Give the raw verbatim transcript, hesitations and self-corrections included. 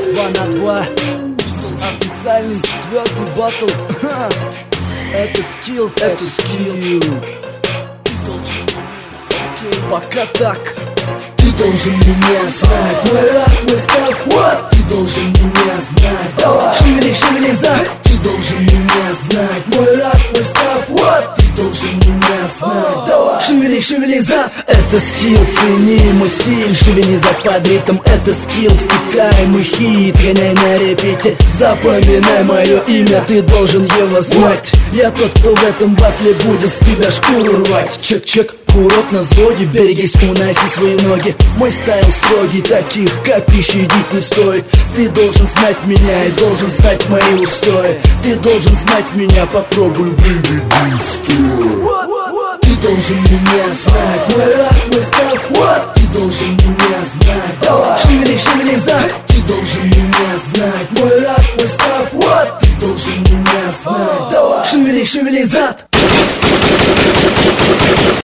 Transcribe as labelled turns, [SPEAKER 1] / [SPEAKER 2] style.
[SPEAKER 1] Два на два. Официальный четвертый батл. Это скилл, это скилл. Пока так. Ты должен меня знать, мой рap, мой став, what? Ты должен меня знать, давай, шевели, шевели зад. Ты должен меня знать, мой рап, мой став, what? Ты должен меня знать, давай, шевели, шевели зад. Это скилл, цени мой стиль, шевели зад под ритм. Это скилл, втыкаемый хит, гоняй на репите. Запоминай мое имя, ты должен его знать. Я тот, кто в этом батле будет с тебя шкуру рвать. Чек-чек, курок на взводе, берегись, уноси свои ноги. Мой стайл строгий, таких как ты щадить не стоит. Ты должен знать меня и должен знать мои устои. Ты должен знать меня, попробуй выведи стой. Ты должен меня знать, мой рап, мой став, what? Ты должен меня знать, давай, шевели, шевели зад. Ты должен меня знать, мой рап, мой став, what? Ты должен меня знать, давай, шевели, шевели зад.